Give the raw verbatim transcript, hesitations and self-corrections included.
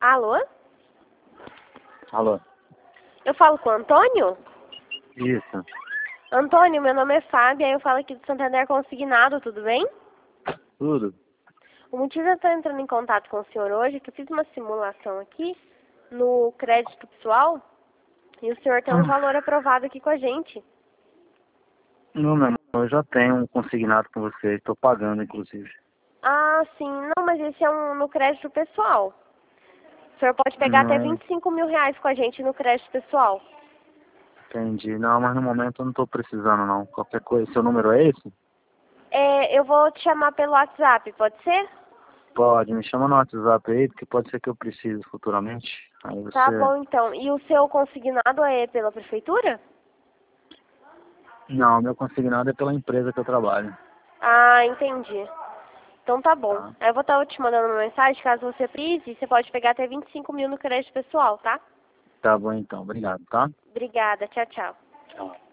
Alô? Alô? Eu falo com o Antônio? Isso. Antônio, meu nome é Fábia, eu falo aqui do Santander Consignado, tudo bem? Tudo? O motivo de eu estar entrando em contato com o senhor hoje é que eu fiz uma simulação aqui no crédito pessoal e o senhor tem um valor aprovado aqui com a gente. Não, meu irmão, eu já tenho um consignado com você, estou pagando, inclusive. Ah, sim. Não, mas esse é um no crédito pessoal. O senhor pode pegar até Não, vinte e cinco mil reais com a gente no crédito pessoal. entendi. Não, mas no momento eu não estou precisando, não. Qualquer coisa, seu número é esse? É, eu vou te chamar pelo WhatsApp, pode ser? Pode, me chama no WhatsApp aí, porque pode ser que eu precise futuramente. Aí Tá você... bom, então. E o seu consignado é pela prefeitura? Não, meu consignado é pela empresa que eu trabalho. Ah, entendi. Então tá bom. Tá? Aí eu vou estar te mandando uma mensagem, caso você precise, você pode pegar até vinte e cinco mil no crédito pessoal, tá? Tá bom então, obrigado, tá? Obrigada, tchau, tchau. Tchau.